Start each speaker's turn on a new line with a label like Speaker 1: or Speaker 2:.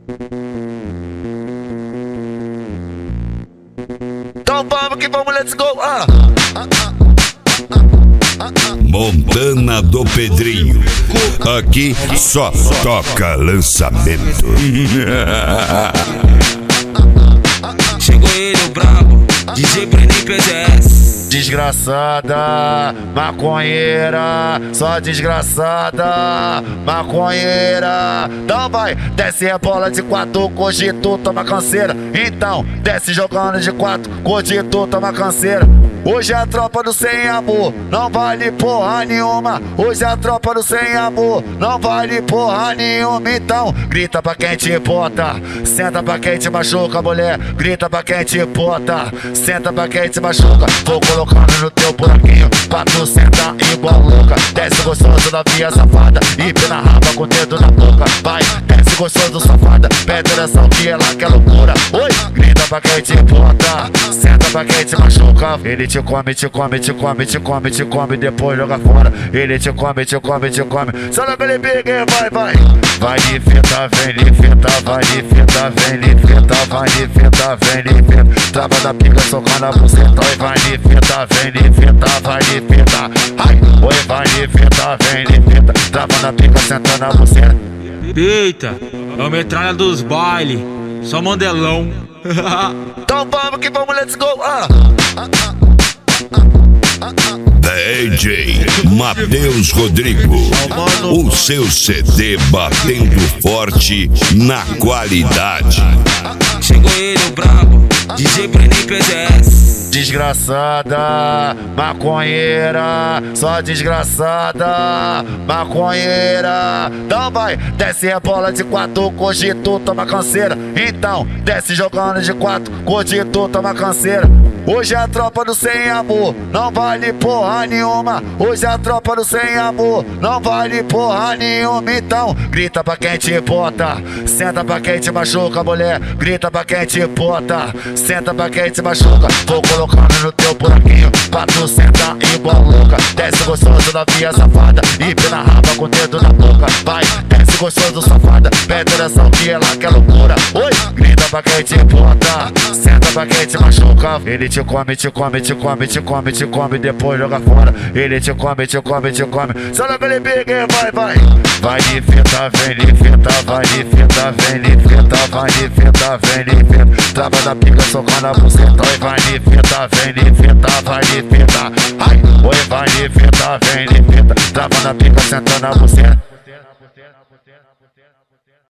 Speaker 1: Então vamos que vamos, let's go!
Speaker 2: Montana do Pedrinho. Aqui só toca lançamento.
Speaker 3: Chegou ele, o brabo, DJ Brenin PZS.
Speaker 1: Desgraçada, maconheira, só desgraçada, maconheira. Então vai, desce a bola de 4, cogito, toma canseira. Então, desce jogando de 4, cogito, toma canseira. Hoje é a tropa do sem amor, não vale porra nenhuma. Hoje é a tropa do sem amor, não vale porra nenhuma. Então, grita pra quem te bota, senta pra quem te machuca, mulher. Grita pra quem te bota, senta pra quem te machuca. Vou colocando no teu buraquinho, pra tu sentar igual louca. Desce gostoso da via safada, e pina raba com o dedo na boca. Vai, desce gostoso safada, pede direção que ela quer loucura. Oi, grita pra quem te bota, senta pra quem te machuca. Ele te come, te come, te come, te come, te come, depois joga fora. Ele te come, te come, te come. Só na aquele big, vai, vai. Vai de fita, vem de fita, vai de fita, vem de fita, vai de fita, vem de fita. Trava da pica, socando a buceta. Oi, vai de fita, vem de fita, vai de fita. Ai, oi, vai de fita, vem de fita. Trava da pica, sentando a buceta.
Speaker 3: Eita, é o metralha dos baile, só mandelão.
Speaker 1: Então vamos que vamos, let's go!
Speaker 2: DJ Matheus Rodrigo, o seu CD batendo forte na qualidade.
Speaker 3: Chegou ele, o brabo, DJ Brenin PZS.
Speaker 1: Desgraçada, maconheira, só desgraçada, maconheira. Então vai, desce a bola de 4, cogito, toma canseira. Então, desce jogando de 4, cogito, toma canseira. Hoje é a tropa do sem amor, não vale porra nenhuma. Hoje é a tropa do sem amor, não vale porra nenhuma. Então, grita pra quem te bota, senta pra quem te machuca, mulher. Grita pra quem te bota, senta pra quem te machuca. Vou colocando no teu buraquinho, pra tu sentar igual louca. Desce gostoso da via safada, e pina raba com o dedo na boca. Vai, desce gostoso safada, pede direção que ela quer loucura. Oi, grita pra quem te bota, senta pra quem te machuca. Ele te come, te come, te come, te come, te come, depois joga fora. Ele te come, te come, te come. Só naquele big, vai, vai. Vai de fita, vem de fita, vai de fita, vem de fita, vai de fita, vem de fita. Trava da pica, socando a buceta. Oi, vai de fita, vem de fita, vai de fita. Ai, oi, vai de fita, vem de fita. Trava da pica, sentando a buceta.